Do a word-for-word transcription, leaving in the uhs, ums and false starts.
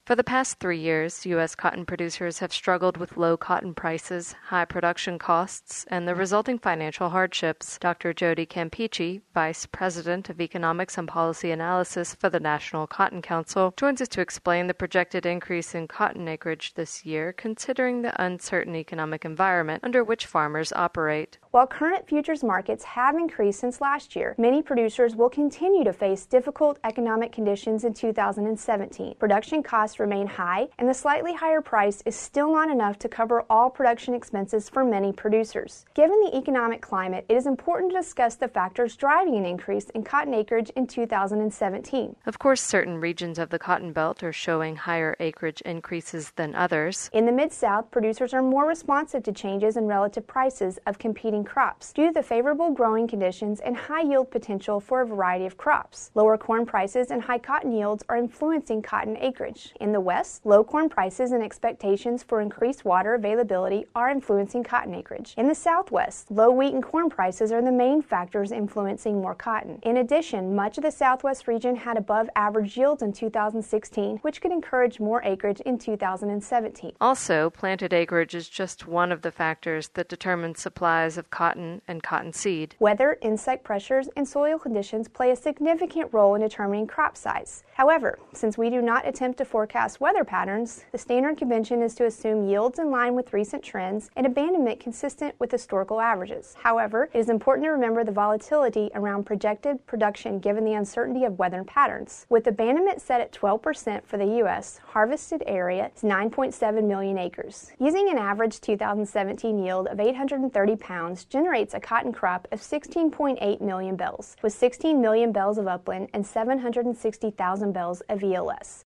For the past three years, U S cotton producers have struggled with low cotton prices, high production costs, and the resulting financial hardships. Doctor Jody Campeachy, Vice President of Economics and Policy Analysis for the National Cotton Council, joins us to explain the projected increase in cotton acreage this year, considering the uncertain economic environment under which farmers operate. While current futures markets have increased since last year, many producers will continue to face difficult economic conditions in two thousand seventeen. Production costs remain high, and the slightly higher price is still not enough to cover all production expenses for many producers. Given the economic climate, it is important to discuss the factors driving an increase in cotton acreage in two thousand seventeen. Of course, certain regions of the Cotton Belt are showing higher acreage increases than others. In the Mid-South, producers are more responsive to changes in relative prices of competing crops due to the favorable growing conditions and high yield potential for a variety of crops. Lower corn prices and high cotton yields are influencing cotton acreage. In the West, low corn prices and expectations for increased water availability are influencing cotton acreage. In the Southwest, low wheat and corn prices are the main factors influencing more cotton. In addition, much of the Southwest region had above average yields in two thousand sixteen, which could encourage more acreage in two thousand seventeen. Also, planted acreage is just one of the factors that determines supplies of cotton and cottonseed. Weather, insect pressures, and soil conditions play a significant role in determining crop size. However, since we do not attempt to forecast weather patterns, the standard convention is to assume yields in line with recent trends and abandonment consistent with historical averages. However, it is important to remember the volatility around projected production given the uncertainty of weather patterns. With abandonment set at twelve percent for the U S, harvested area is nine point seven million acres. Using an average two thousand seventeen yield of eight hundred thirty pounds generates a cotton crop of sixteen point eight million bales, with sixteen million bales of upland and seven hundred sixty thousand bales of E L S.